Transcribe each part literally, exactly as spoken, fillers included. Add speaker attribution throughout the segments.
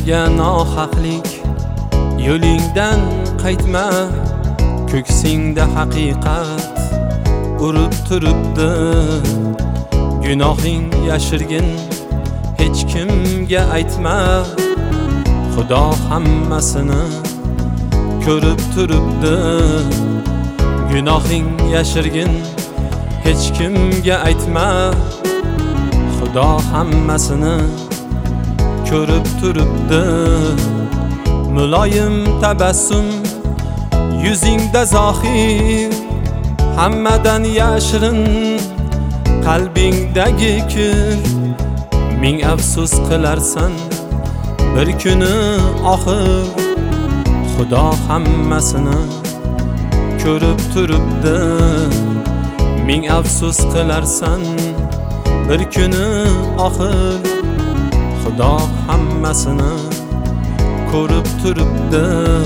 Speaker 1: senga nohaqlik, yo'lingdan qaytma, ko'ksingda haqiqat urib turibdi. Gunohing yashirgin, hech kimga aytma, Xudo hammasini ko'rib turibdi. Gunohing yashirgin, hech kimga aytma, Xudo hammasini ko'rib turibdi. Muloyim tabassum yuzingda zohir, hammadan yashirin qalbingdagi kir. Ming afsus qilarsan bir kuni oxir, Xudo hammasini ko'rib turibdi. Ming afsus qilarsan bir kuni oxir, Xudo hammasini ko'rib turibdi.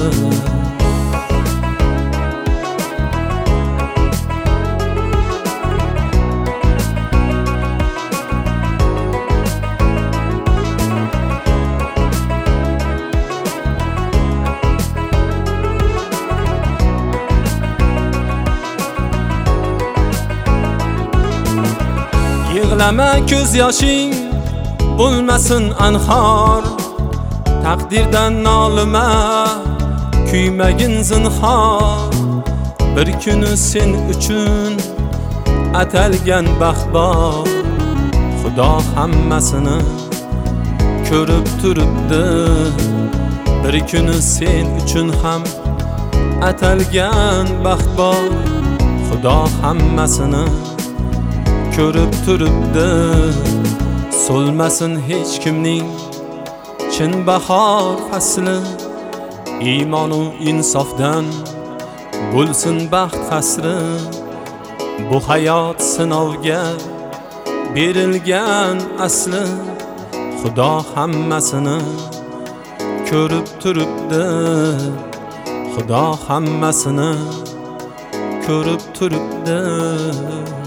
Speaker 1: Yig'lama ko'z yoshing bo'lmasin anhor, taqdirdan nolima kuymagin zinhor. Bir kuni sen uchun atalgan baxt bor, Xudo hammasini ko'rib turibdi. Bir kuni sen uchun ham atalgan baxt bor, Xudo hammasini ko'rib turibdi. So'lmasin hech kimning chin bahor fasli, iymonu insofdan bo'lsin baxt qasri. Bu hayot sinovga berilgan asli, Xudo hammasini ko'rib turibdi. Xudo hammasini ko'rib turibdi.